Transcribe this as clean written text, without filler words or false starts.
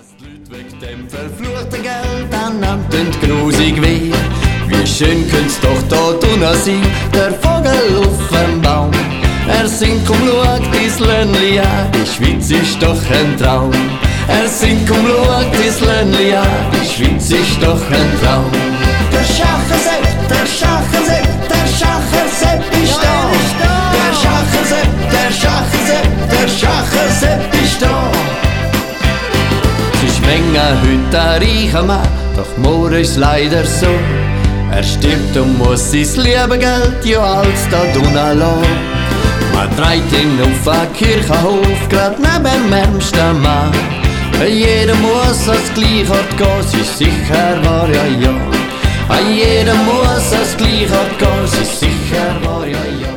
dass die Leute wegen dem verfluchten Geld aneinander grusig weh. Wie schön könnte doch da drunten sein, der Vogel auf dem Baum. Er singt, komm schau dein Ländli an, die Schweiz ist doch ein Traum. Er singt, komm schau dein Ländli an, die Schweiz ist doch ein Traum. Der Schachersepp, der Schachersepp, der Schachersepp ist da. Der Schachersepp, der Schachersepp, der Schachersepp ist da. Sie schmengen heute ein reicher Mann, doch morgen ist leider so. Er stirbt und muss sein liebe Geld ja alles da drunten lassen. Man trägt ihn auf den Kirchenhof, grad neben dem ärmsten Mann. Jeder muss ans gleiche Ort gehen, sie ist sicher wahr, ja, ja. Jeder muss ans gleiche Ort gehen, sie ist sicher wahr, ja, ja.